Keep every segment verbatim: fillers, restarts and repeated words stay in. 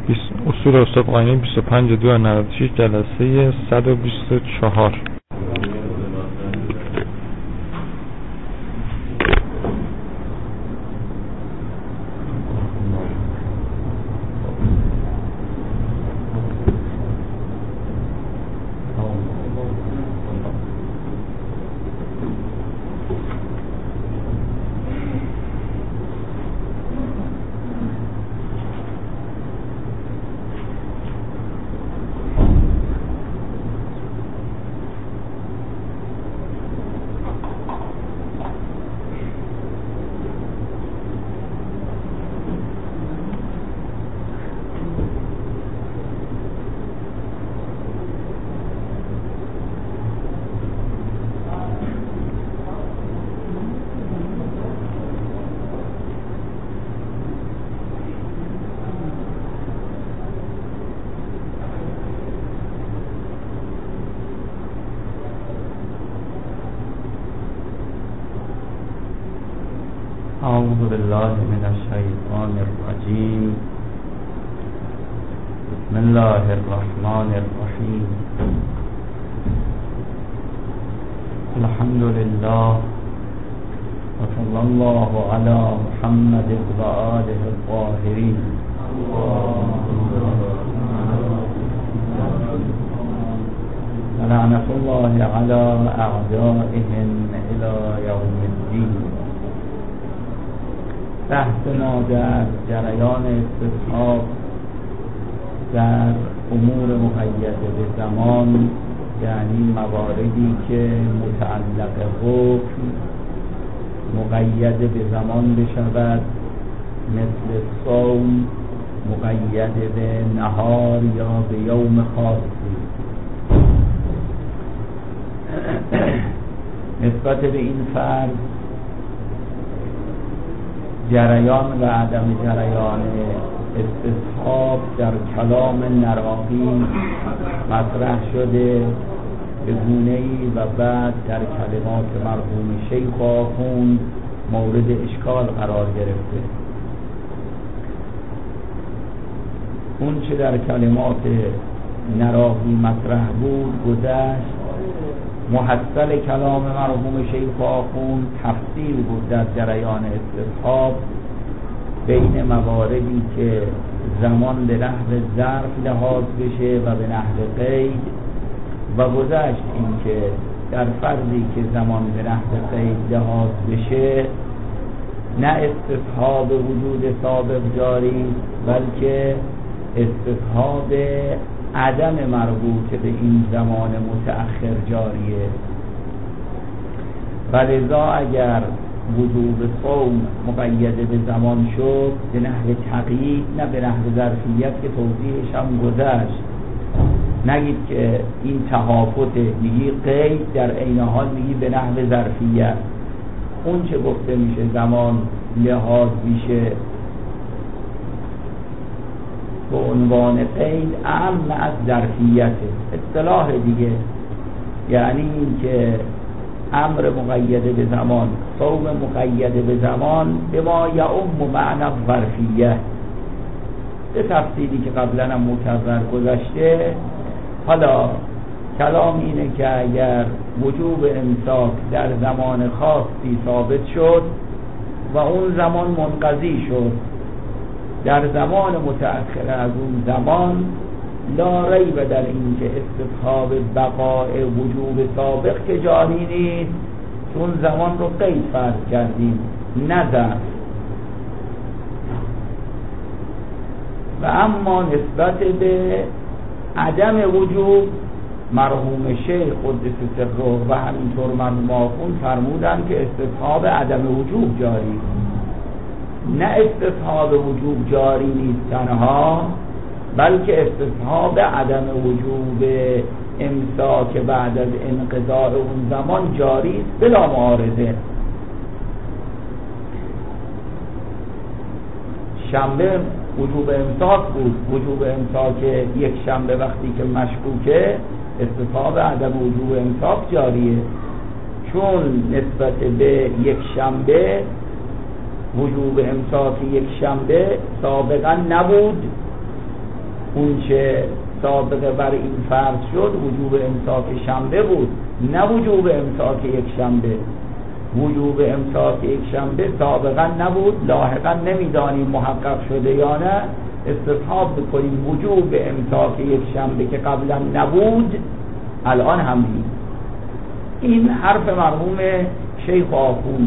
اصول استاد قاینی بیست و پنج دو نود و شش جلسه صد و بیست و چهار. أعوذ بالله من الشيطان الرجيم. بسم الله الرحمن الرحيم. الحمد لله وصلى الله على محمد وآله الطاهرين. ولعنة الله على أعدائهم إلى يوم الدين. بحث ما در جریان استصحاب در امور مقیده به زمان، یعنی مواردی که متعلق حکم مقید به زمان بشود، مثل صوم مقید به نهار یا به یوم خاصی. نسبت به این فرض جریان و عدم جریان استصحاب در کلام نراقی مطرح شده به گونه‌ای و بعد در کلمات مرحوم شیخ آخوند مورد اشکال قرار گرفته. اون چه در کلمات نراقی مطرح بود گذشت. محصل کلام مرحوم شیخ آخوند تفصیل بود در جریان استصحاب بین مواردی که زمان به نحو ظرف لحاظ بشه و به نحو قید، و گذشت این که در فرضی که زمان به نحو قید لحاظ بشه نه استصحاب وجود سابق جاری، بلکه استصحاب عدم مربوط به این زمان متأخر جاریه. و لذا اگر وجوب صوم مقید به زمان شد به نحو تقیید نه به نحو ظرفیت که توضیحش هم گذشت، نگید که این تهافت میگی قید در عین حال میگی به نحو ظرفیت. اون چه گفته میشه زمان لحاظ میشه به عنوان قید اعم از ظرفیت اصطلاح دیگه، یعنی این که امر مقید به زمان، صوم مقید به زمان به ما یعم معنی ظرفیه. به تفصیلی که قبلا هم مکرر گذشته. حالا کلام اینه که اگر وجوب امساک در زمان خاصی ثابت شد و اون زمان منقضی شد، در زمان متأخر از اون زمان لا ریب در این که استصحاب بقاء وجوب سابق که جاری نیست، چون زمان رو قید فرض کردیم نظر. و اما نسبت به عدم وجوب مرحوم شیخ قدس سره و همینطور مرحوم آخوند فرمودن که استصحاب عدم وجوب جاری، نه استصحاب وجوب جاری نیست تنها، بلکه استصحاب عدم وجوب امساک بعد از انقضاء اون زمان جاری است بلا معارضه. شنبه وجوب امساک بود، وجوب امساک یک شنبه وقتی که مشکوکه استصحاب عدم وجوب امساک جاریه، چون نسبت به یک شنبه وجوب امساک یک شنبه سابقا نبود اون چه سابقه بر این فرض شد وجوب امساک شنبه بود، نه وجوب امساک یک شنبه. وجوب امساک یک شنبه سابقا نبود، لاحقا نمیدانیم محقق شده یا نه، استصحاب بکنیم وجوب امساک یک شنبه که قبلا نبود الان هم نیست. این حرف مرحوم شیخ آخوند.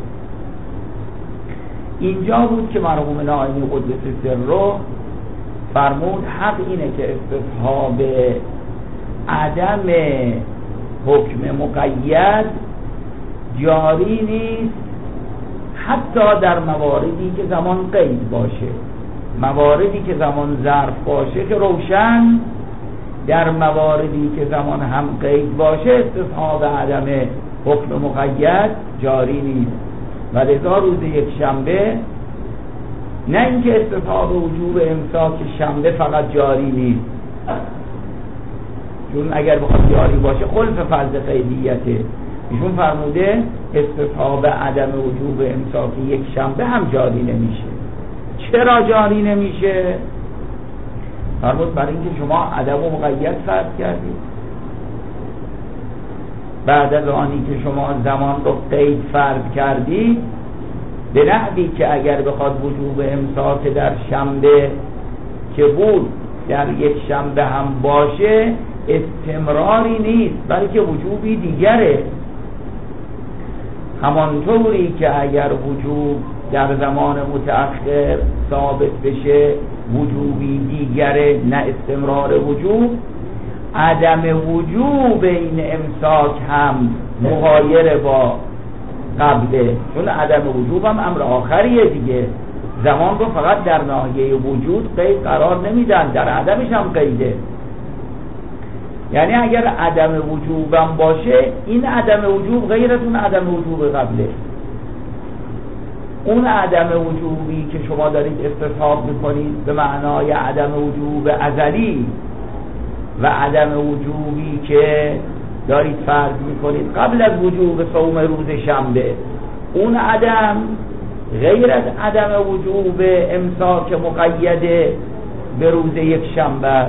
اینجا بود که مرحوم ناینی قدس سره فرمود حق اینه که استصحاب عدم حکم مقید جاری نیست حتی در مواردی که زمان قید باشه. مواردی که زمان ظرف باشه که روشن، در مواردی که زمان هم قید باشه استصحاب عدم حکم مقید جاری نیست. و لذا روز یک شنبه نه اینکه استصحاب وجوب امساک شنبه فقط جاری نیست، چون اگر بخواد جاری باشه خلف فرض قیدیته. ایشون فرموده استصحاب عدم وجوب امساک یک شنبه هم جاری نمیشه. چرا جاری نمیشه؟ فرمود برای اینکه شما عدم و مقید فرض کردید. بعد از آنی که شما زمان رو قید فرض کردید به نحوی که اگر بخواد وجوب امساک در شنبه که بود در یک شنبه هم باشه استمراری نیست بلکه وجوبی دیگره. همانطوری که اگر وجوب در زمان متأخر ثابت بشه وجوبی دیگره نه استمرار وجوب، عدم وجوب این امساک هم مغایر با قبله، چون عدم وجوب هم امر آخریه دیگه. زمان رو فقط در ناحیه وجود قید قرار نمیدن، در عدمش هم قیده. یعنی اگر عدم وجوبم باشه این عدم وجوب غیر از اون عدم وجوب قبله. اون عدم وجوبی که شما دارید استصحاب میکنید به معنای عدم وجوب ازلی و عدم وجوبی که دارید فرض میکنید قبل از وجوب صوم روز شنبه، اون عدم غیر از عدم وجوب امساک مقیده به روز یک شنبه.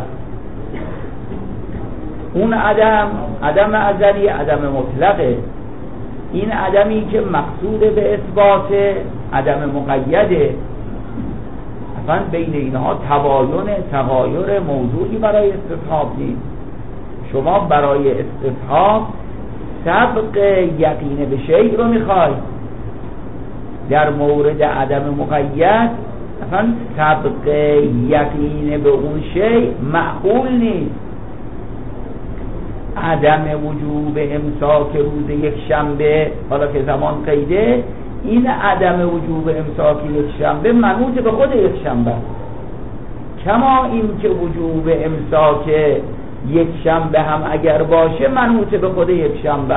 اون عدم عدم ازلی عدم مطلقه. این عدمی که مقصود به اثبات عدم مقیده، اصلا بین اینها تباین تغایر موضوعی برای استصحاب نیست. شما برای استصحاب سبق یقین به شیء رو میخواید. در مورد عدم مقید اصلا سبق یقین به اون شیء معقول نیست. عدم وجوب امساک روز یک شنبه حالا که زمان قیده، این عدم وجوب امساک یک شنبه منوط به خود یک شنبه، کما این که وجوب امساک یک شنبه هم اگر باشه منوط به خود یک شنبه.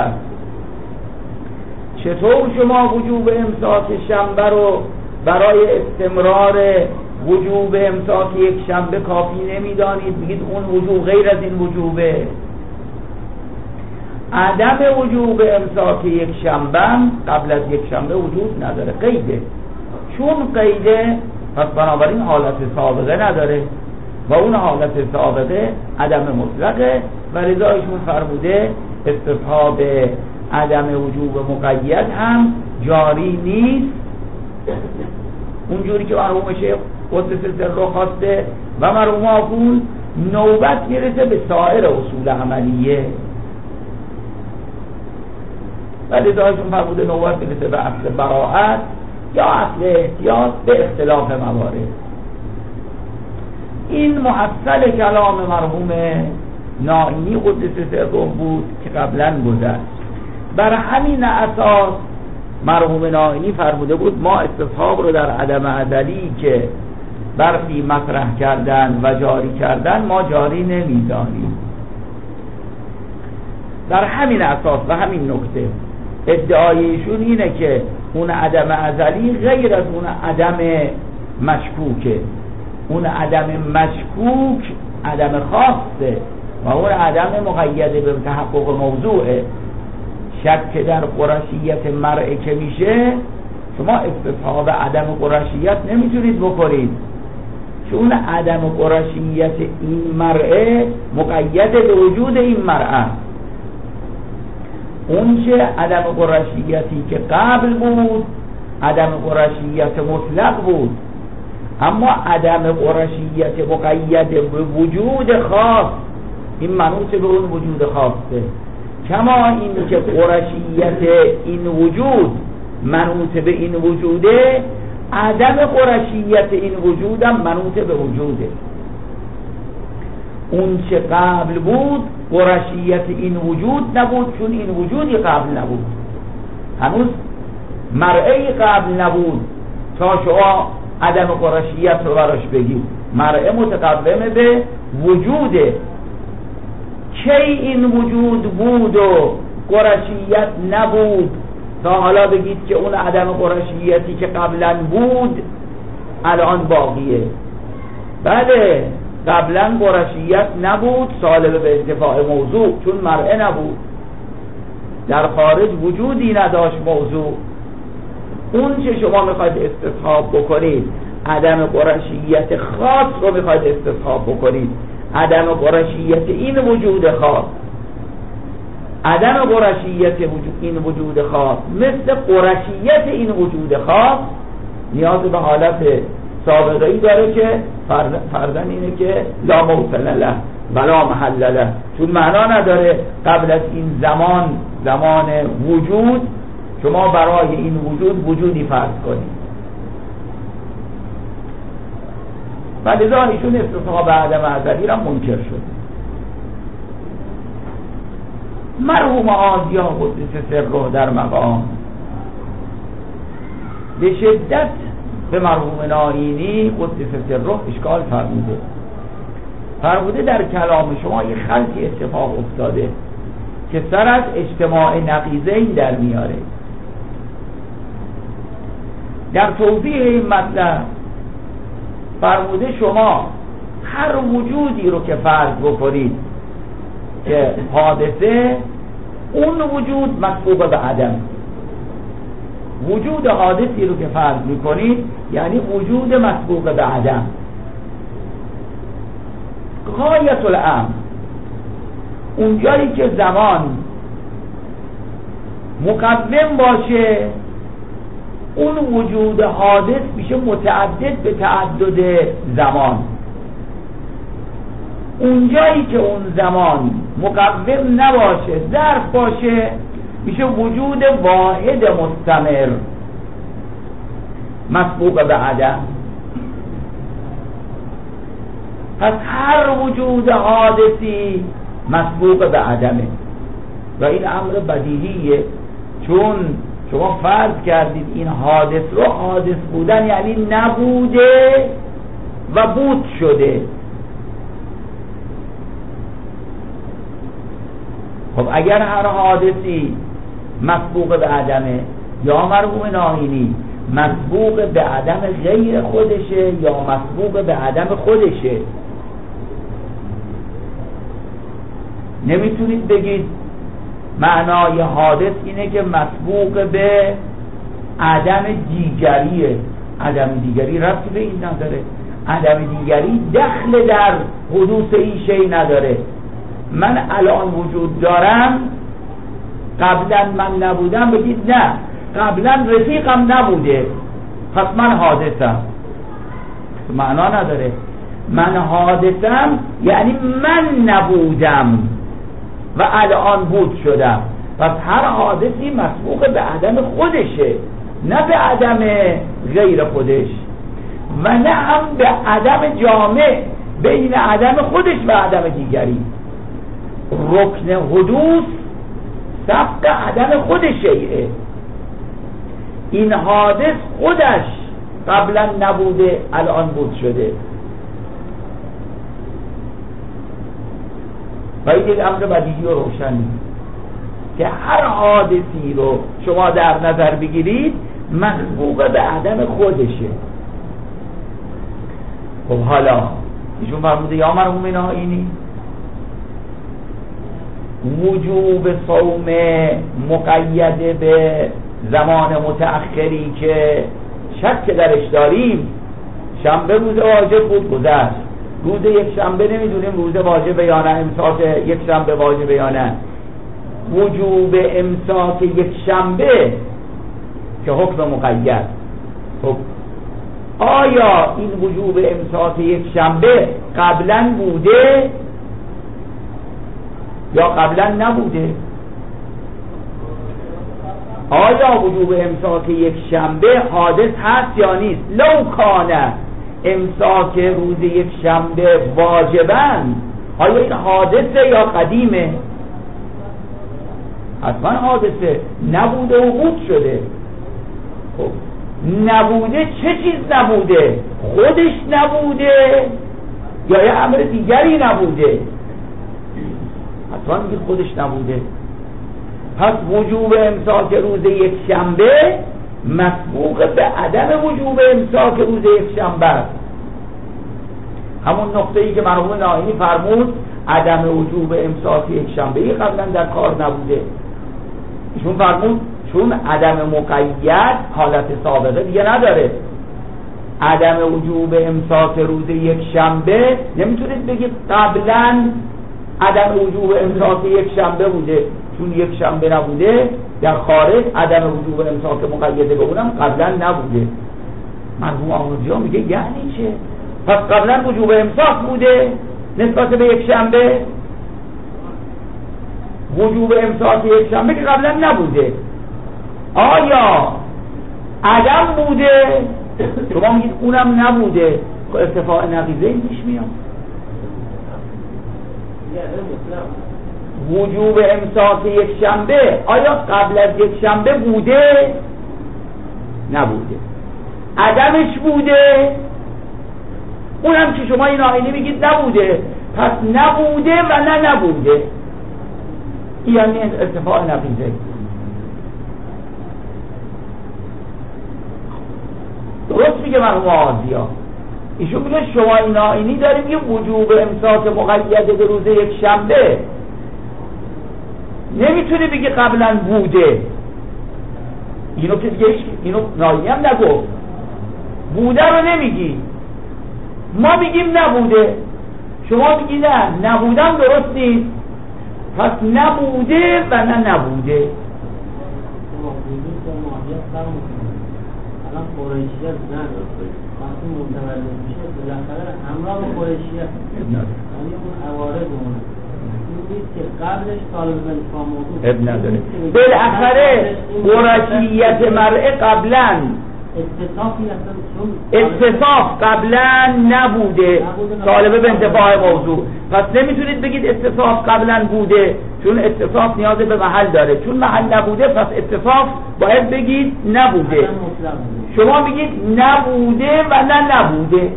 چطور شما وجوب امساک شنبه رو برای استمرار وجوب امساک یک شنبه کافی نمیدانید، میگید اون وجوب غیر از این وجوبه؟ عدم وجوب امساک یک شنبه قبل از یک شنبه وجود نداره، قیده. چون قیده پس بنابراین حالت سابقه نداره و اون حالت سابقه عدم مطلقه و رضایشون فرموده استصحاب عدم وجوب مقید هم جاری نیست اونجوری که مرحوم شیخ قدس سره خواسته و مرحوم آخوند نوبت میرسه به سایر اصول عملیه و رضایشون فرموده نوبت میرسه به اصل براءت یا اصل احتیاط به اختلاف موارد. این محصل کلام مرحوم ناینی قدس سره بود که قبلا گذشت. بر همین اساس مرحوم ناینی فرموده بود ما استصحاب رو در عدم ازلی که برخی مطرح کردن و جاری کردن ما جاری نمیدانیم. در همین اساس و همین نکته ادعایشون اینه که اون عدم ازلی غیر از اون عدم مشکوکه. اون عدم مشکوک عدم خاصه و اون عدم مقید به تحقق موضوعه. شک در قرشیت مرء که میشه شما استصحاب عدم قرشیت نمیتونید بکنید، چون عدم قرشیت این مرعه مقید به وجود این مرعه. اون چه عدم قرشیتی که قبل بود عدم قرشیت مطلق بود، اما عدم قرشیت مقید به وجود خاص این منوط به اون وجود خاصه. کما این که قرشیت این وجود منوط به این وجوده، عدم قرشیت این وجود هم منوط به وجوده. اون چه قبل بود قرشیت این وجود نبود، چون این وجودی قبل نبود، هنوز مرعه قبل نبود تا شما عدم قرشیت رو براش بگید. مرعه متقدمه به وجوده. کی این وجود بود و قرشیت نبود تا حالا بگید که اون عدم قرشیتی که قبلا بود الان باقیه؟ بله، قبلا قرشیت نبود سالب به انتفاع موضوع، چون مرعه نبود، در خارج وجودی نداشت موضوع. اون چه شما میخواید استصحاب بکنید عدم قرشیت خاص رو میخواید استصحاب بکنید، عدم قرشیت این وجود خاص. عدم قرشیت این وجود خاص مثل قرشیت این وجود خاص نیاز به حالت سابقه‌ای داره که فرضاً اینه که لا موصل له ولا محل له، چون معنا نداره قبل از این زمان زمان وجود شما برای این وجود وجودی فرض کنید. و لذا ایشون استصحاب عدم ازلی را منکر شد. مرحوم آزیا قدس سره در مقام به شدت به مرحوم ناینی قدس سره اشکال فرموده فرموده در کلام شما یه خلطی اتفاق افتاده که سر از اجتماع نقیضین در میاره. در توضیح این مطلب فرموده شما هر وجودی رو که فرض بکنید که حادثه، اون وجود مسبوق به عدم. وجود حادثی رو که فرض میکنید یعنی وجود مسبوق به عدم. غایت الامر اون جایی که زمان مقدم باشه اون وجود حادث میشه متعدد به تعدد زمان. اون جایی که اون زمان مقدم نباشه ظرف باشه میشه وجود واحد مستمر مسبوق به عدم. پس هر وجود حادثی مسبوق به عدمه و این امر بدیهیه، چون شما فرض کردید این حادث رو، حادث بودن یعنی نبوده و بود شده. خب اگر هر حادثی مسبوق به عدمه، یا مرحوم ناینی مسبوق به عدم غیر خودشه یا مسبوق به عدم خودشه، نمیتونید بگید معنای حادث اینه که مسبوق به عدم دیگریه. عدم دیگری ربطی به این نداره. عدم دیگری دخل در حدوث این شی نداره. من الان وجود دارم، قبلا من نبودم، بگید نه قبلا رفیقم نبوده پس من حادثم، معنا نداره. من حادثم یعنی من نبودم و الان بود شدم. پس هر حادثی مسبوق به عدم خودشه، نه به عدم غیر خودش، و نه هم به عدم جامع بین عدم خودش و عدم دیگری. رکن حدوث سبق عدم خود شیئه. این حادث خودش قبلا نبوده الان بود شده. و این یک امر بدیهی و روشنی که هر حادثی رو شما در نظر بگیرید مسبوق به عدم خودشه. خب حالا ایشون فرموده یا مرحوم ناینی وجوب صوم مقید به زمان متأخری که شک درش داریم شنبه روز واجب بود گذشت، روز یک شنبه نمیدونیم روز واجب یا نه، امساک یک شنبه واجب یا نه. وجوب امساک یک شنبه که حکم مقید، خب آیا این وجوب امساک یک شنبه قبلا بوده یا قبلا نبوده؟ آیا وجوب امساک یک شنبه حادث هست یا نیست؟ لو کانه امساک روز یک شنبه واجبن، آیا این حادثه یا قدیمه؟ حتما حادثه، نبوده و بود شده. خب نبوده چه چیز نبوده؟ خودش نبوده یا یه امر دیگری نبوده؟ حتما میگه خودش نبوده. پس وجوب امساک روز یک شنبه مسبوق به عدم وجوب امساک روز یک شنبه است. همون نقطه ای که مرحوم ناینی فرمود عدم وجوب امساک یک شنبه قبلا در کار نبوده، ایشون فرمود چون عدم مقید حالت سابقه دیگه نداره. عدم وجوب امساک روز یک شنبه نمیتونید بگید قبلا عدم وجوب امساک یک شنبه بوده، چون یک شنبه نبوده در خارج عدم وجوب امساک مقیده به اونم قبلا نبوده. مرحوم آموزی ها میگه یعنی چه؟ پس قبلا وجوب امساک بوده نسبت به یک شنبه، وجوب امساک یک شنبه که قبلا نبوده. آیا عدم بوده؟ شما میگید اونم نبوده، که ارتفاع نقیضه پیش میاد. وجوب امساک یک شنبه آیا قبل از یک شنبه بوده؟ نبوده. عدمش بوده؟ اونم که شما این آینه میگید نبوده، پس نبوده و نه نبوده، یعنی ارتفاع نقیضه. درست میگه مرحوم آزیا، ایشون میگه شما این آینی داریم یه وجوب امساک مقیده به روز یک شنبه، نمیتونه بگه قبلا بوده. اینو که دیگه اینو ناینی هم نگفت، بوده رو نمیگی، ما میگیم نبوده، شما میگی نه نبودم درست نیست، پس نبوده و نه نبوده. الان قریشیت نداره، وقتی متولد میشه بالاخره همراه قریشیت، یعنی اون عوارض اونه نیست که قبلش طالب انتفاع موضوع اب نداره. بالاخره قریشیت مرء قبلا اتصاف قبلا نبوده طالب به انتفاع موضوع، پس نمیتونید بگید اتصاف قبلا بوده، چون اتصاف نیاز به محل داره، چون محل نبوده پس اتصاف باید بگید نبوده. شما بگید نبوده و نه نبوده.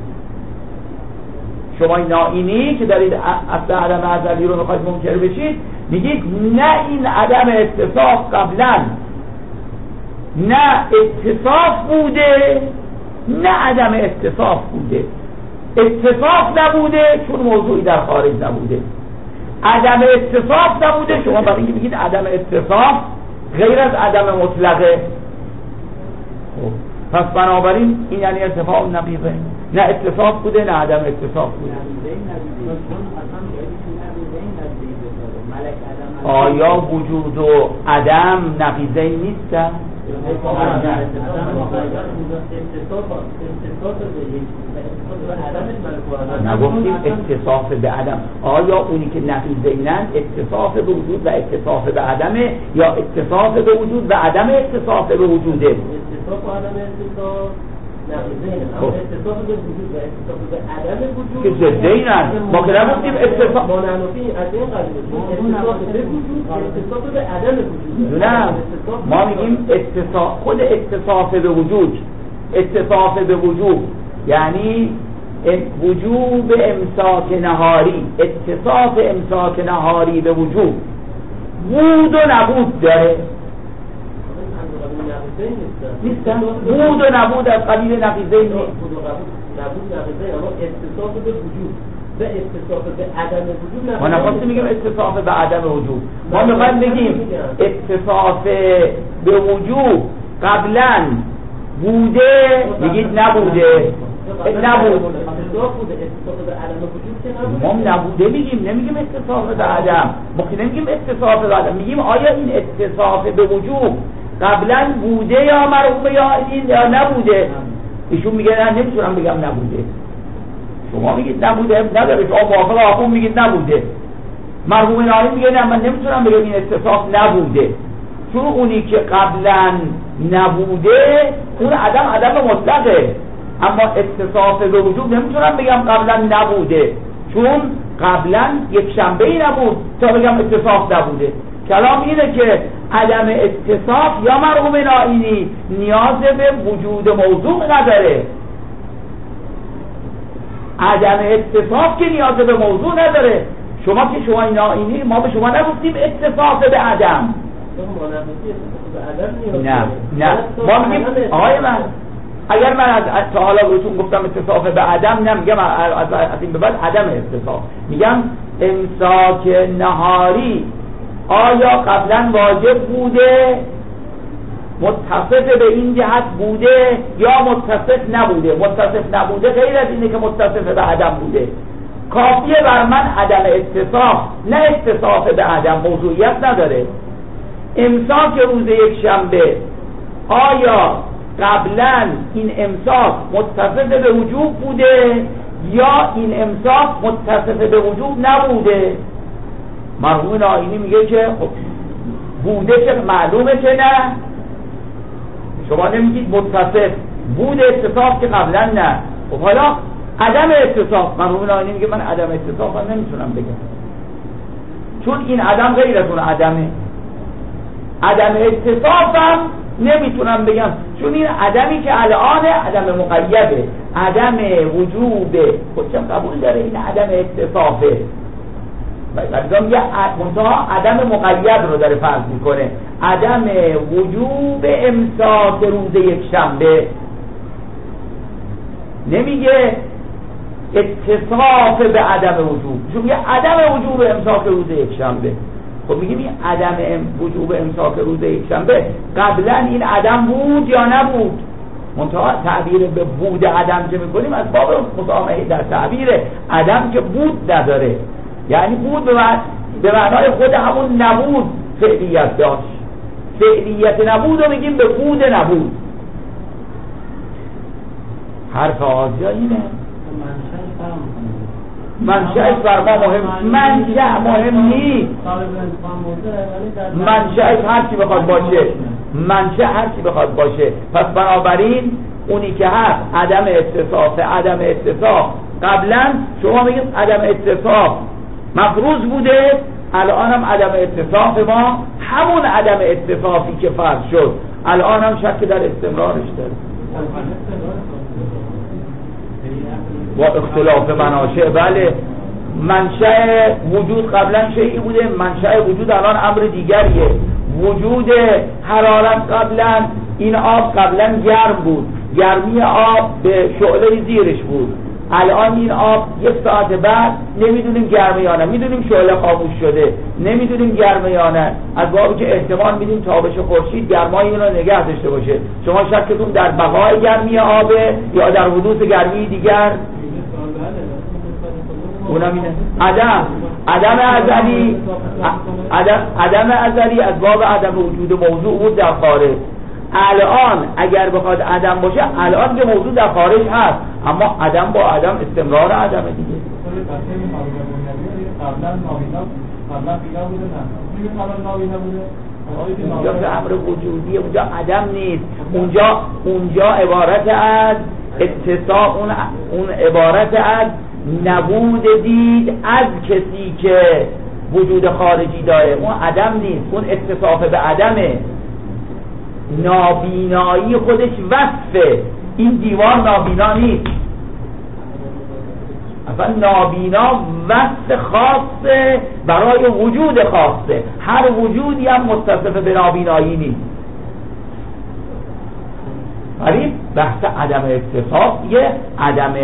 شما نائینی که دارید اصل عدم ازلی رو میخواید منکر بشید میگید نه این عدم اتصاف قبلا نه اتصاف بوده نه عدم اتصاف بوده. اتصاف نبوده چون موضوعی در خارج نبوده، عدم اتصاف نبوده شما برای اینکه بگید عدم اتصاف غیر از عدم مطلقه. پس بنابراین این یعنی ارتفاع نقیضه، نه اتصاف بوده نه عدم اتصاف بوده. آیا وجود و عدم نقیضه نیستن؟ نگفتیم اتصاف به عدم. آیا اونی که نقیضه اینن اتصاف به وجود و اتصاف به عدمه یا اتصاف به وجود و عدم اتصاف به وجوده؟ اتصاف و عدم اتصاف نقیضه اینن، اما اتصاف به وجود و اتصاف به عدم وجود که ضده اینن. ما که نگفتیم اتصاف با ننفی از این قضیه اتصاف به وجود و اتصاف به عدم وجود. نه، ما میگیم اتصاف، خود اتصاف به وجود، اتصاف به وجود یعنی وجوب امساک نهاری، اتصاف امساک نهاری به وجود بود و نبود داره نیستن؟ بود و نبود از قبیل نقیضه نیست. نبود نقیضه، اما اتصاف به وجود به اتصاف به عدم وجود نبود. ما نخواستیم میگیم اتصاف به عدم وجود، ما میخوایم بگیم اتصاف به وجود قبلا بوده، میگید نبوده، نبود ما نبوده میگیم، نمیگیم اتصاف به عدم، ما که نمیگیم اتصاف به عدم، میگیم آیا این اتصاف به وجود قبلا بوده یا مرحوم یا این یا نبوده. ایشون میگه نه نمیتونم بگم نبوده. شما میگید نبوده، نداره، شما موافق آخون میگید نبوده. مرحوم ناهی میگه نه من نمیتونم بگم این اتصاف نبوده، چون اونی که قبلا نبوده اون عدم عدم مطلقه، اما اتصاف به وجود نمیتونم بگم قبلا نبوده، چون قبلا یک شنبه ای نبود تا بگم اتصاف نبوده. کلام اینه که عدم اتصاف یا مرحوم نائینی نیاز به وجود موضوع نداره. عدم اتصاف که نیاز به موضوع نداره. شما که شما نائینی، ما به شما نگفتیم اتصاف به عدم. نه نه ما میگیم آقای من اگر من از تا حالا بهتون گفتم اتصاف به عدم، نمیگم از این به بعد عدم اتصاف، میگم امساک نهاری آیا قبلا واجب بوده، متصف به این جهت بوده یا متصف نبوده. متصف نبوده غیر از اینه که متصف به عدم بوده. کافیه بر من عدم اتصاف، نه اتصاف به عدم، موضوعیت نداره. امساک روز یک شنبه آیا قبلا این امساک متصف به وجوب بوده یا این امساک متصف به وجوب نبوده؟ مرحوم نائینی میگه که بوده که معلومه که نه، شما نمیگید متصف بوده اتصاف که قبلا نه. خب حالا عدم اتصاف، مرحوم نائینی میگه من عدم اتصاف هم نمیتونم بگم، چون این عدم غیر از اون عدمه. عدم اتصافم نمیتونم بگم، چون این عدمی که الان عدم مقیده، عدم وجوبه. خودشم قبول داره این عدم اتصافه، بعضی میگه منتها عدم مقید رو داره فرض میکنه، عدم وجوب امساک روز یک شنبه. نمیگه اتصاف به عدم وجوب، چون میگه عدم وجوب امساک روز یک شنبه. خب میگیم این عدم وجوب امساک روز یک شنبه قبلا این عدم بود یا نبود؟ منتها تعبیر به بود عدم که میکنیم از باب مسامحه در تعبیر عدم که بود نداره، یعنی بود به معنای خود همون نبود فعلیت داشت. فعلیت نبود رو میگیم به بود نبود. حرف آزیا اینه، منشأش بر ما مهم، منشأ مهم نیست، منشأش هر چی بخواد باشه، منشأ هر چی بخواد باشه. پس بنابراین اونی که هست عدم اتصاف، عدم اتصاف قبلا شما میگید عدم اتصاف مفروض بوده، الان هم عدم اتصاف ما همون عدم اتصافی که فرض شد الان هم شک در استمرارش داره. با اختلاف مناشأ، بله، منشأ وجود قبلا شیئی بوده، منشأ وجود الان امر دیگریه. وجود حرارت قبلا، این آب قبلا گرم بود، گرمی آب به شعله زیرش بود، الان این آب یک ساعت بعد نمیدونیم گرمه یا نه، میدونیم شعله خاموش شده، نمیدونیم گرمه یا نه، از بابی که احتمال میدیم تابش خورشید گرمای اینو نگه داشته باشه. شما شکتون در بقای گرمی آبه یا در حدوث گرمی دیگر؟ اونم اینه عدم عدم ازلی، عدم عدم ازلی از باب عدم وجود موضوع بود در خارج. الان اگر بخواد عدم باشه، الان که موضوع در خارج هست، اما عدم با عدم استمرار عدم دیگه. اونجا که امر وجودیه، اونجا عدم نیست، اونجا اونجا عبارت از اتصاف، اون اون عبارت از نبود دید از کسی که وجود خارجی داره، اون عدم نیست، اون اتصاف به عدمه. نابینایی خودش وصفه، این دیوار نابینا نیست، اصلا نابینا وصف خاصه برای وجود خاصه، هر وجودی هم متصف به نابینایی نیست. ولی بحث عدم اتصاف دیگه عدم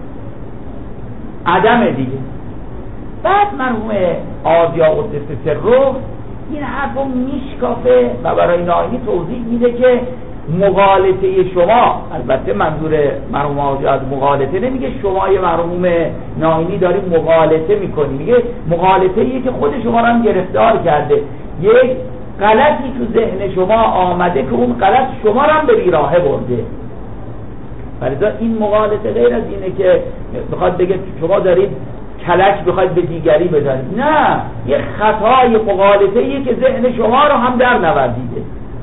عدم دیگه. بعد مرحوم آزیا قدس سره این حرف رو میشکافه و برای نائینی توضیح میده که مغالطه شما، البته منظور مرحوم حاجی از مغالطه نمیگه شما یه مرحوم ناینی داری مغالطه میکنی، میگه مغالطه ایه که خود شما رو هم گرفتار کرده، یک غلطی تو ذهن شما آمده که اون غلط شما رو هم به بیراهه برده. ولذا این مغالطه غیر از اینه که بخواد بگه شما دارید کلک بخواید به دیگری بزنید، نه، یه خطای مغالطه ایه که ذهن شما رو هم در نوردیده.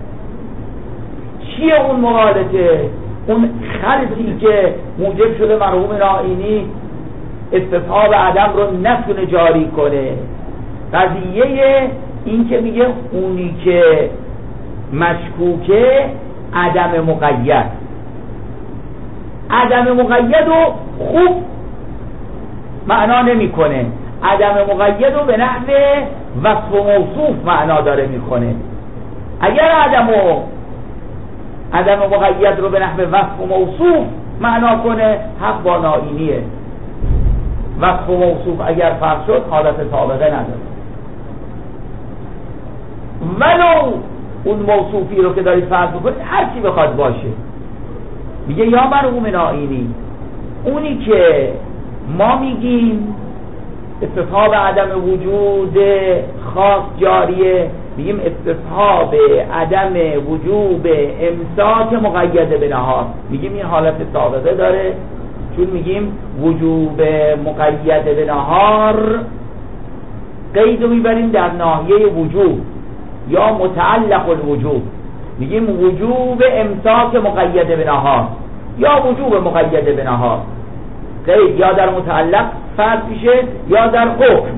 چیه اون مغالطه؟ اون خلطی که موجب شده مرحوم ناینی استصحاب عدم رو نتونه جاری کنه. قضیه این که میگه اونی که مشکوکه عدم مقید، عدم مقید رو خوب معنا نمیکنه، عدم مقید رو به نحو وصف و موصوف معنا داره میکنه. اگر عدم و عدم مقید رو به نحو وصف و موصوف معنا کنه حق با ناینیه. وصف و موصوف اگر فرق شد حالت سابقه نداره، ولو اون موصوفی رو که دارید فرض بکنید هر چی بخواد باشه. میگه یا مرحوم ناینی اونی که ما میگیم استصحاب عدم وجود خاص جاریه، میگیم استصحاب عدم وجوب امساک مقید به نهار، میگیم این حالت سابقه داره، چون میگیم وجوب مقید به نهار قید رو میبریم در ناحیه وجوب یا متعلق الوجوب، میگیم وجوب امساک مقید به نهار یا وجوب مقید به نهار، قید یا در متعلق فرض میشه یا در حکم.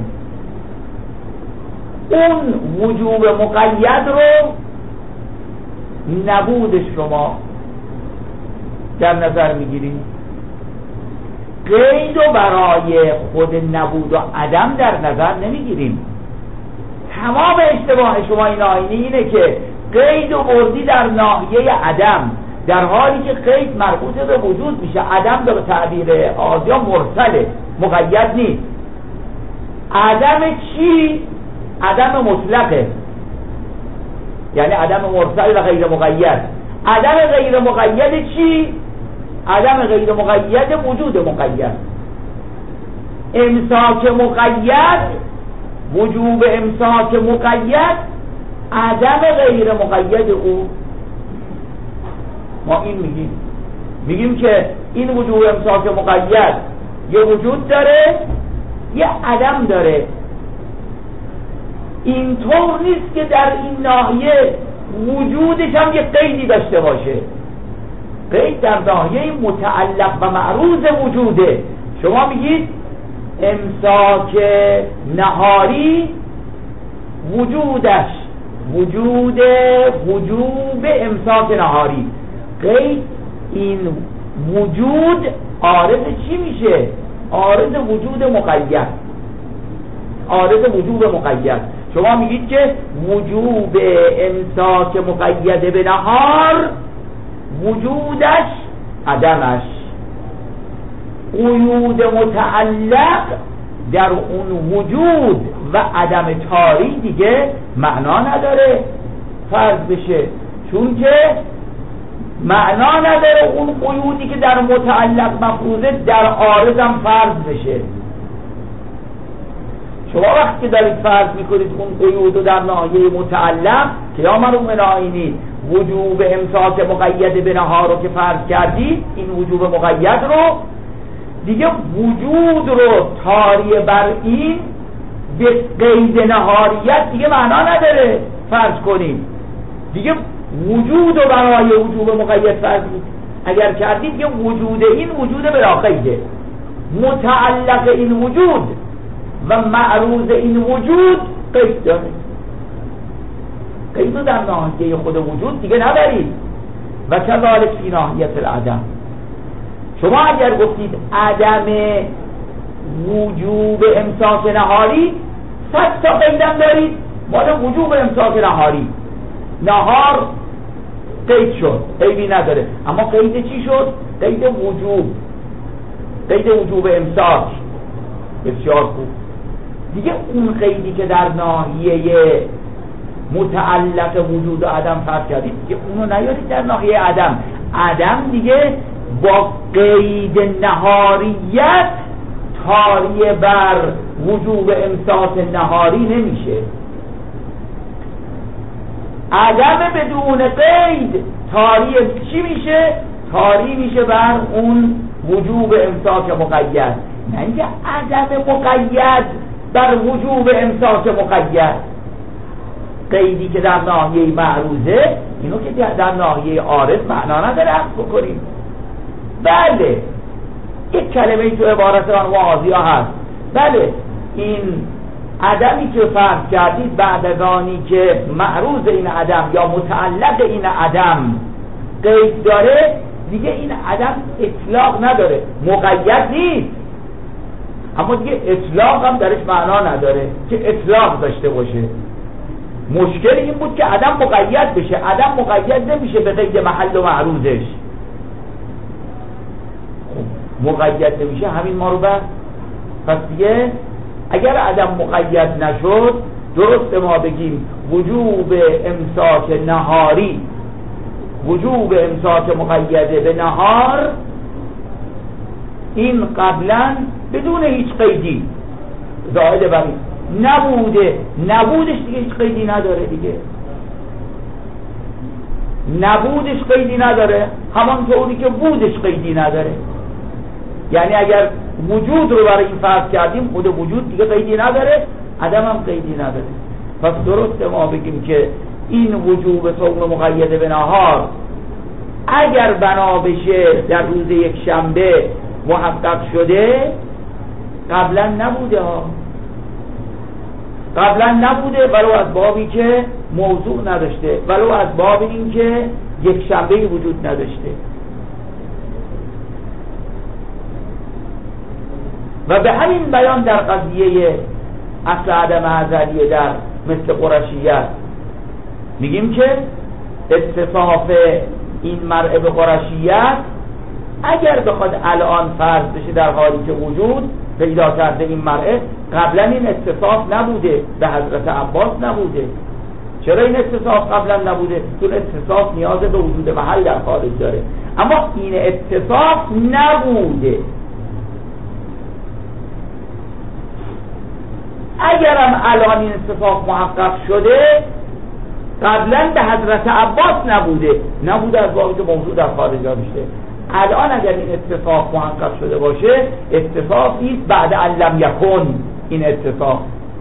اون وجوب مقید رو نبودش شما در نظر میگیریم، قید رو برای خود نبود و عدم در نظر نمیگیریم. تمام اشتباه شما این آینه اینه که قید رو بردی در ناحیه عدم، در حالی که قید مربوط به وجود میشه. عدم به تعبیر آزیا مرسله، مقید نیست. عدم چی؟ عدم مطلقه، یعنی عدم مرسل و غیر مقید. عدم غیر مقید چی؟ عدم غیر مقید وجود مقید. امساک مقید، وجوب امساک مقید، عدم غیر مقید او. ما این میگیم میگیم که این وجوب امساک مقید یه وجود داره یه عدم داره. اینطور نیست که در این ناحیه وجودش هم یه قیدی داشته باشه. قید در ناحیه متعلق و معروض وجوده. شما میگید امساک نهاری وجودش وجود وجوب امساک نهاری، قید این وجود عارض چی میشه؟ عارض وجود مقید، عارض وجوب مقید. شما میگید که وجوب امساک مقید به نهار وجودش عدمش، قیود متعلق در اون وجود و عدم تاری دیگه معنا نداره فرض بشه، چون که معنا نداره اون قیودی که در متعلق مفروضه در عارض هم فرض بشه. شما وقتی که دارید فرض میکنید اون قیود رو در ناحیه متعلق که یا مرحوم ناینی وجوب امساک مقید به نهار رو که فرض کردید، این وجوب مقید رو دیگه وجود رو طاری بر این به قید نهاریت دیگه معنا نداره فرض کنید. دیگه وجود رو برای وجوب مقید فرض اگر کردید دیگه وجود این وجود بلا قیده، متعلق این وجود و معروض این وجود قید داره. قید رو در ناحیه خود وجود دیگه ندارید. و کذالک فی ناحیه العدم. شما اگر گفتید عدم وجوب امساک نهاری، صد تا قیدم دارید مال وجوب امساک نهاری. نهار قید شد، عیبی نداره، اما قید چی شد؟ قید وجوب، قید وجوب امساک. بسیار خوب. دیگه اون قیدی که در ناحیه متعلق وجود و عدم فرض کردید که اونو نیارید در ناحیه عدم. عدم دیگه با قید نهاریت طاری بر وجوب امساک نهاری نمیشه. عدم بدون قید طاری چی میشه؟ طاری میشه بر اون وجوب امساک مقید، نه اینکه عدم مقید بر وجوب امساک مقید. قیدی که در ناحیه معروضه، اینو که در ناحیه عارض معنا نداره عرض بکنیم. بله یک کلمه تو عبارت آن واضحه هست، بله این عدمی که فرض کردید بعد از آنی که معروض این عدم یا متعلق این عدم قید داره، دیگه این عدم اطلاق نداره، مقید نیست، اما دیگه اطلاق هم درش معنا نداره که اطلاق داشته باشه. مشکل این بود که عدم مقید بشه. عدم مقید نمیشه به قید محل و معروضش. مقید نمیشه، همین ما رو بر پس دیگه اگر عدم مقید نشد، درست ما بگیم وجوب امساک نهاری، وجوب امساک مقیده به نهار، این قبلا بدون هیچ قیدی زائد بر این نبوده، نبودش دیگه هیچ قیدی نداره دیگه، نبودش قیدی نداره، همانطوری که بودش قیدی نداره. یعنی اگر وجود رو برای این فرض کردیم، خود وجود دیگه قیدی نداره، عدم هم قیدی نداره. پس درسته ما بگیم که این وجوب صوم مقید به نهار اگر بنا بشه در روز یک شنبه محقق شده، قبلا نبوده ها، قبلا نبوده، ولو از بابی که موضوع نداشته، ولو از باب این که یک شنبه وجود نداشته. و به همین بیان در قضیه اصل عدم ازلیه در مثل قرشیت میگیم که اتصاف این مرء به قرشیت اگر بخواد الان فرض بشه در حالی که وجود پیدا کرده این مرء، قبلا این اتصاف نبوده، به حضرت عباس نبوده. چرا این اتصاف قبلا نبوده؟ چون اتصاف نیاز به وجود محل در خارج داره، اما این اتصاف نبوده. اگرم الان این اتصاف محقق شده، قبلا به حضرت عباس نبوده، نبوده از بابی که موضوع در خارج داشته. الان اگر این اتفاق محقق شده باشه، اتفاق نیست بعد ان لم یکن این اتفاق.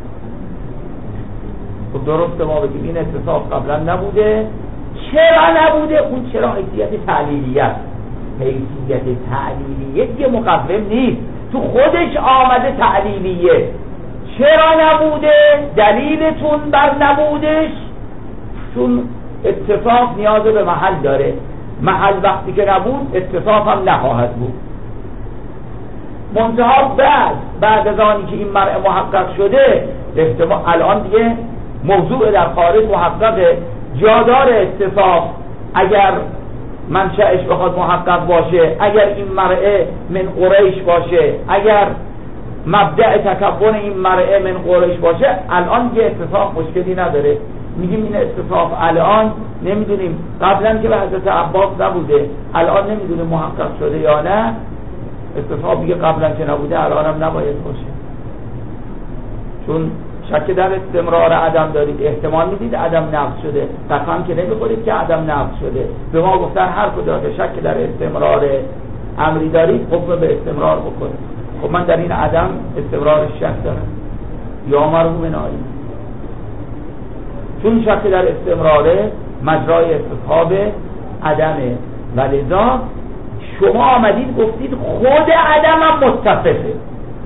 خب درسته ما بگیم این اتفاق قبلا نبوده. چرا نبوده؟ اون چرا حیثیت تعلیلیه، حیثیت تعلیلیه یه مقوم نیست، تو خودش آمده تعلیلیه. چرا نبوده؟ دلیلتون بر نبودش چون اتفاق نیاز به محل داره، محل وقتی که نبود اتفاق هم نخواهد بود. منتها بعد بعد از آنی که این مرء محقق شده، احتمال الان دیگه موضوع در خارج محققه، جادار اتفاق اگر منشأش بخواد محقق باشه، اگر این مرء من قریش باشه، اگر مبدأ تکون این مرء من قریش باشه، الان دیگه اتفاق مشکلی نداره. میگیم این اتفاق الان نمیدونیم، قبلا که به حضرت عباس نبوده، الان نمیدونیم محقق شده یا نه. اتفاق دیگه قبلا که نبوده الان هم نباید باشه، چون شک در استمرار عدم دارید، احتمال میدید عدم نقض شده، قسم که نمیخورید که عدم نقض شده. به ما گفتن هر کجا که شک در استمرار امری دارید، حکم به استمرار بکنید. خب من در این عدم استمرار شک دارم یا مرحوم نایی، چون شک در استمراره مجرای استصحاب عدمه، و لذا شما آمدید گفتید خود عدم هم متصفه،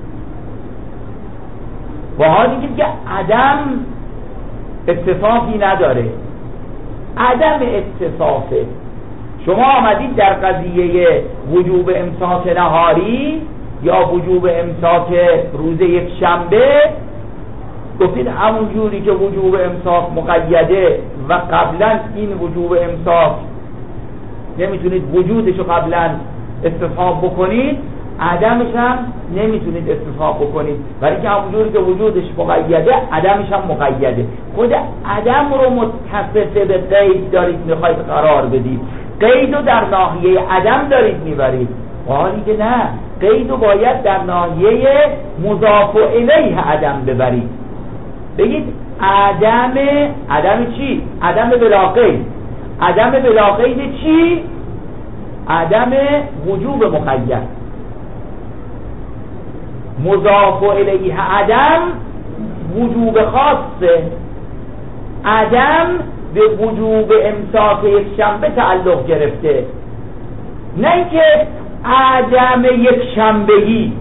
با حالی که عدم اتصافی نداره، عدم اتصافه. شما آمدید در قضیه وجوب امساک نهاری یا وجوب امساک روز یک شنبه گفتید همون جوری که وجوب امساک مقیده و قبلا این وجوب امساک نمیتونید وجودشو قبلا استصحاب بکنید، عدمش هم نمیتونید استصحاب بکنید، ولی که همونجوری که وجودش مقیده عدمش هم مقیده. خود عدم رو متصف به قید دارید میخواید قرار بدید، قید رو در ناحیه عدم دارید میبرید، حالی که نه، قید رو باید در ناحیه مضاف الیه عدم ببرید. بگید عدم، عدم چی؟ عدم بلا قید. عدم بلا قید چی؟ عدم وجوب مقید. مضاف الیه عدم وجوب خاصه. عدم به وجوب امساک یک شنبه تعلق گرفته، نه اینکه عدم یک شنبهی.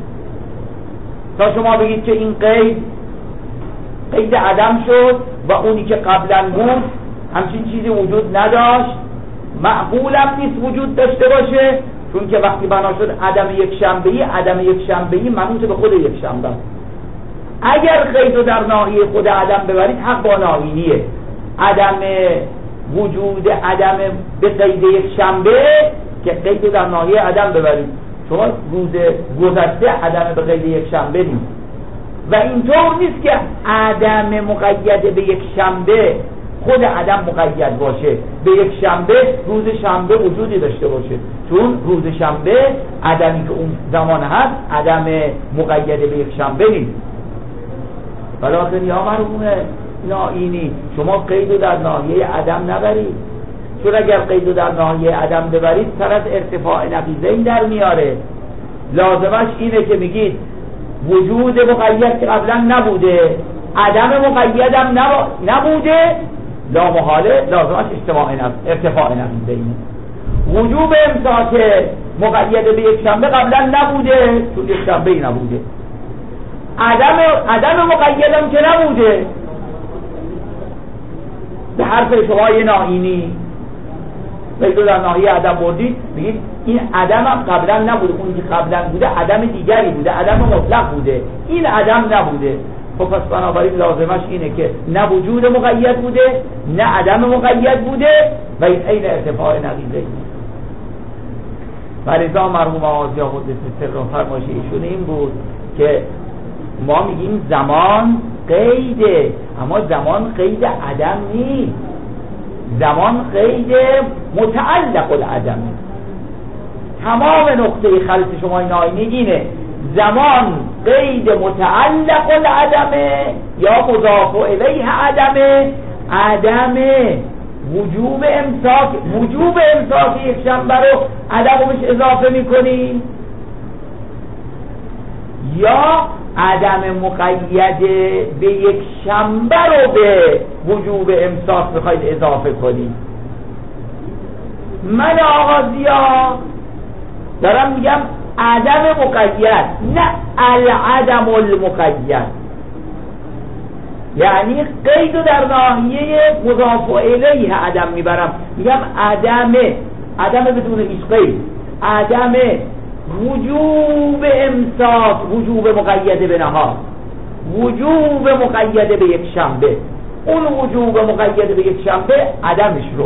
تا شما بگید که این قید قید عدم شد و اونی که قبلا بود همچین چیزی وجود نداشت، معقولم نیست وجود داشته باشه، چون که وقتی بنا شد عدم یک شنبهی، عدم یک شنبهی منوط به خود یک شنبه. اگر قید رو در ناحیه خود عدم ببرید حق با ناهینیه. عدم وجود عدم به قید یک شنبه که قید رو در ناحیه عدم ببرید، شما روز گذشته عدم به قید یک شنبه نیست. و اینطور نیست که عدم مقید به یک شنبه خود عدم مقید باشه، به یک شنبه روز شنبه وجودی داشته باشه، چون روز شنبه عدمی که اون زمان هست عدم مقید به یک شنبه نیست. ولیکن یا مرحوم نائینی، شما قید رو در ناحیه عدم نبرید، چون اگر قید رو در ناحیه عدم ببرید سر از ارتفاع نقیضین در میاره. لازمش اینه که میگید وجود مقید که قبلا نبوده، عدم مقیدم نبوده، لا محاله لازمش ارتفاع نقیضین. وجوب امساک مقید به یک شنبه قبلا نبوده، چون یک شنبه ای نبوده. عدم عدم مقیدم که نبوده، به حرف شما یه نائینی بگید در ناحیه عدم بردید، بگید این عدم هم قبلا نبوده، اون که قبلا بوده عدم دیگری بوده، عدم مطلق بوده، این عدم نبوده. خب پس بنابراین لازمش اینه که نه وجود مقید بوده نه عدم مقید بوده و این عین ارتفاع نقیضه. ولذا مرحوم آقاضی قدس سر فرمایش ایشون این بود که ما میگیم زمان قیده، اما زمان قید عدم نیست، زمان قید متعلق العدم. تمام نقطه خلط شما این آینه اینه، زمان قید متعلق العدمه یا مضاف الیه عدمه، عدم وجوب امساک، وجوب امساک یک شنبه رو عدمش اضافه میکنی، یا عدم مقید به یک شنبه رو به وجوب امساک بخواید اضافه کنی. من آغازیا دارم میگم عدم مقید، نه العدم المقید، یعنی قید رو در ناحیه مضاف الیه عدم میبرم، میگم عدم، عدم بدون هیچ قید، عدم وجوب امساک، وجوب مقید به نهار، وجوب مقید به یک شنبه، اون وجوب مقید به یک شنبه عدمش رو.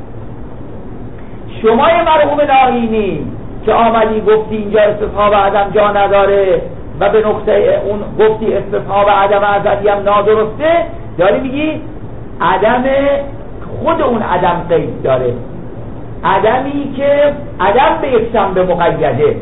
شما مرحوم نائینی که آمدی گفتی اینجا استصحاب عدم جا نداره و به نقطه اون گفتی استصحاب عدم ازلی هم نادرسته، داری میگی عدم خود اون عدم قید داره، عدمی که عدم به یک شنبه مقیده،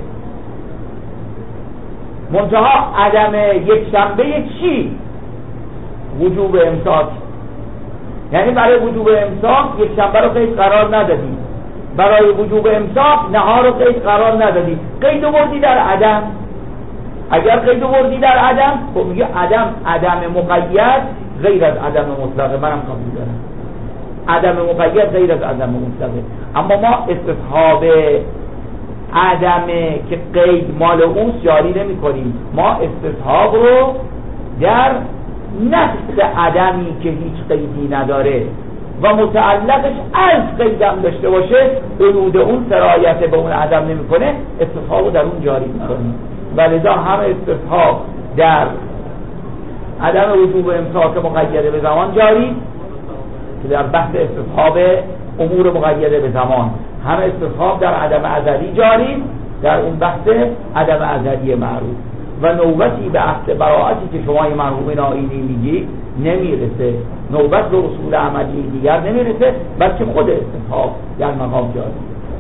منتها عدم یک شنبه چی؟ وجوب امساک. یعنی برای وجوب امساک یک شنبه رو قید قرار ندادی، برای وجوب امساک نهار رو قید قرار ندادی، قید رو بردی در عدم. اگر قید رو بردی در عدم، خب میگه عدم عدم مقید غیر از عدم مطلقه، منم قبول دارم عدم مقید غیر از عدم مطلقه. اما ما استصحاب عدم که قید مال اوست جاری نمی کنیم، ما استصحاب رو در نفس عدمی که هیچ قیدی نداره و متعلقش از قیدم داشته باشه، حدود اون سرایت به اون عدم نمی کنه، استصحاب رو در اون جاری می کنیم. ولذا هم استصحاب در عدم وجوب امساک مقیده به زمان جاری که در بحث استصحاب امور مقیده به زمان، هم استصحاب در عدم ازلی جاری در اون بحث عدم ازلی معروف و نوبتی به عهد براعتی که شما یه مرحوم نائینی میگی نمیرسه، نوبت به اصول عملی دیگر نمیرسه، بلکه خود استصحاب در مقام جاری.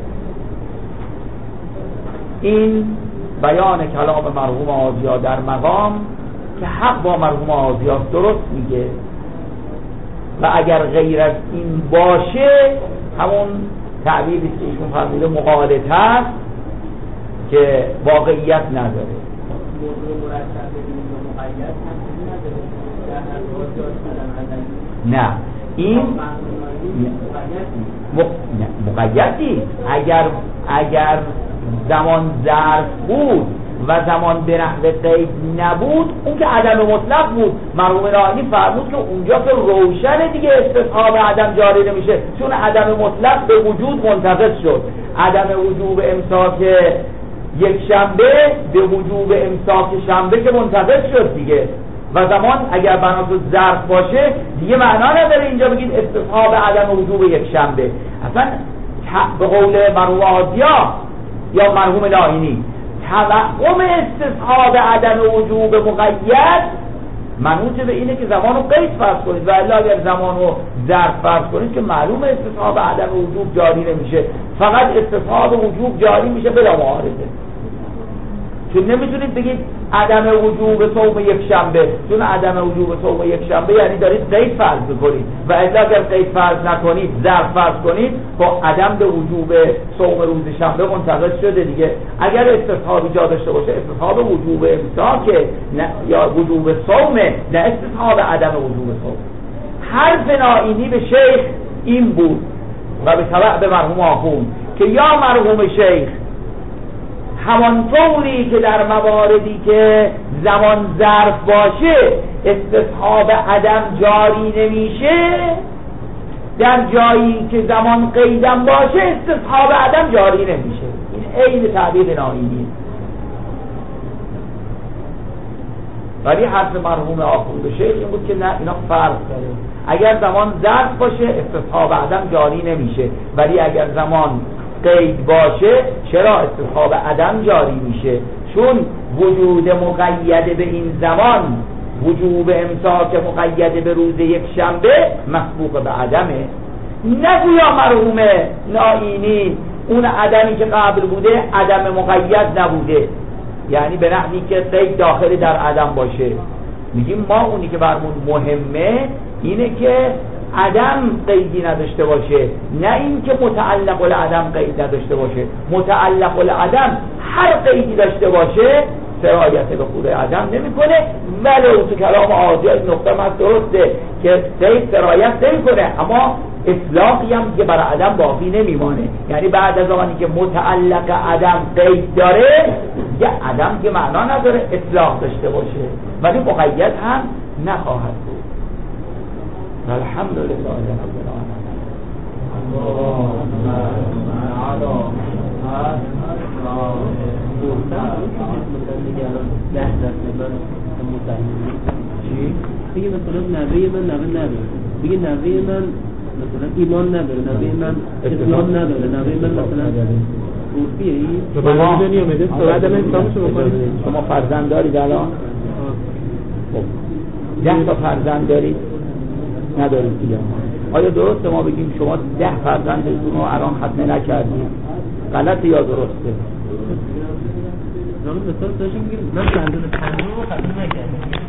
این بیان کلام مرحوم آزیا در مقام که حق با مرحوم آزیا درست میگه و اگر غیر از این باشه همون تعبیری که ایشون فرموده مقالطه است که واقعیت نداره. نه این مقیدی اگر اگر زمان ظرف بود و زمان به نحو قید نبود اون که عدم مطلق بود. مرحوم نائینی فرمود که اونجا که روشن دیگه استصحاب عدم جاری نمیشه، چون عدم مطلق به وجود منتقض شد. عدم وجوب امساک یک شنبه به وجوب امساک شنبه که منتقض شد دیگه، و زمان اگر بنا تو ظرف باشه دیگه معنا نداره اینجا بگید استصحاب عدم وجوب یک شنبه. اصلا به قول مرحوم آزیا یا مرحوم نائینی توهم استصحاب عدم وجوب مقید منوط به اینه که زمان رو قید فرض کنید و الا اگر زمان رو ظرف فرض کنید که معلوم استصحاب عدم وجوب جاری نمیشه، فقط استصحاب وجوب جاری میشه بلا معارضه. چون نمیتونید بگید عدم وجوب صوم یک شنبه، چون عدم وجوب صوم یک شنبه یعنی دارید قید فرض کنید و الا اگر قید فرض نکنید ظرف فرض کنید با عدم به وجوب صوم روز شنبه منتقض شده دیگه. اگر استصحابی جا داشته باشه استصحاب وجوب امساک یا وجوب صوم، نه استصحاب عدم وجوب صوم. حرف نائینی به شیخ این بود و به تبع به مرحوم آخوند که یا مرحوم شیخ همانطوری که در مواردی که زمان ظرف باشه استصحاب عدم جاری نمیشه، در جایی که زمان قیدم باشه استصحاب عدم جاری نمیشه. این عین تعبیر نائینی. ولی حرف مرحوم آخوند شیخ این بود که نه، اینا فرق داره. اگر زمان ظرف باشه استصحاب عدم جاری نمیشه، ولی اگر زمان قید باشه چرا استصحاب عدم جاری میشه؟ چون وجود مقید به این زمان، وجوب امساک مقید به روز یک شنبه مسبوق به عدمه. نگویا مرحوم نائینی اون عدمی که قبل بوده عدم مقید نبوده، یعنی به نحوی که قید داخلی در عدم باشه. میگیم ما اونی که برمون مهمه اینه که عدم قیدی نداشته باشه، نه این که متعلق العدم قید نداشته باشه. متعلق العدم هر قیدی داشته باشه سرایت به خود عدم نمیکنه، ولو تو کلام آزیا این نقطه هم درسته که قید سرایت نمیکنه، اما اطلاقی هم که برای عدم باقی نمیمانه. یعنی بعد از آنی که متعلق عدم قید داره یه عدم که معنا نداره اطلاق داشته باشه، ولی مقید هم نخواهد بود. الحمد لله رب العالمين. بگه مثلا نوه من نوه نداره، بگه نوه من مثلا ایمان نداره، نوه من اسلام نداره، نوه من مثلا روسیه ای شما دنیا میده بعد من اسلامشو بکنید. شما فرزند دارید الان؟ ده تا فرزند دارید؟ ندارید دیگه. آیا درسته ما بگیم شما ده فرزندتون رو الان ختمه نکردید؟ غلطه یا درسته؟ مثلا داشتیم میگیم من فرزند پنجم رو ختمه نکردم.